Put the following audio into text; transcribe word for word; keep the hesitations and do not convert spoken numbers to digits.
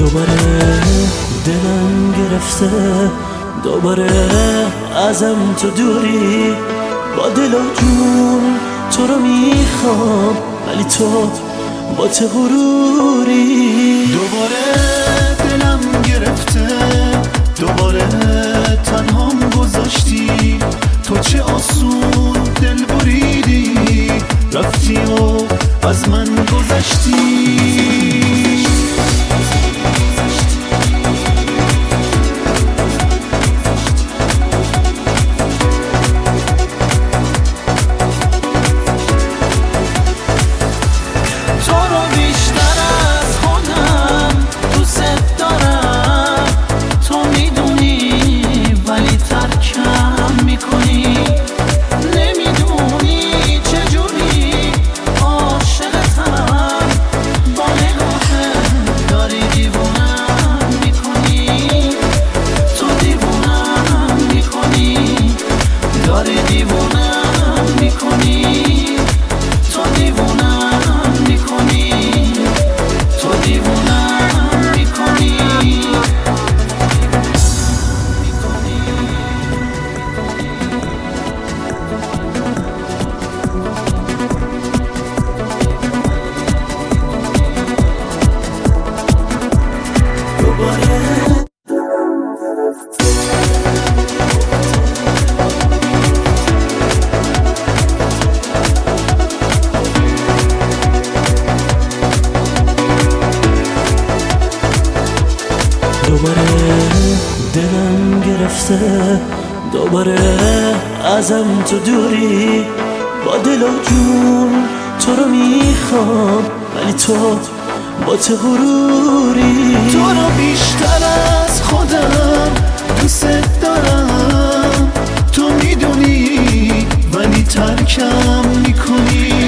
دوباره دلم گرفته، دوباره ازم تو دوری. با دل و جون تو رو میخوام، ولی تو با ته غروری. دوباره دلم گرفته، دوباره تنهام گذاشتی. تو چه آسون دل بریدی، رفتی و از من گذشتی. دوباره دلم گرفته، دوباره ازم تو دوری. با دل و جون تو رو میخوام، ولی تو با ته غروری. تو رو بیشتر از خودم دوست دارم، تو میدونی ولی ترکم میکنی.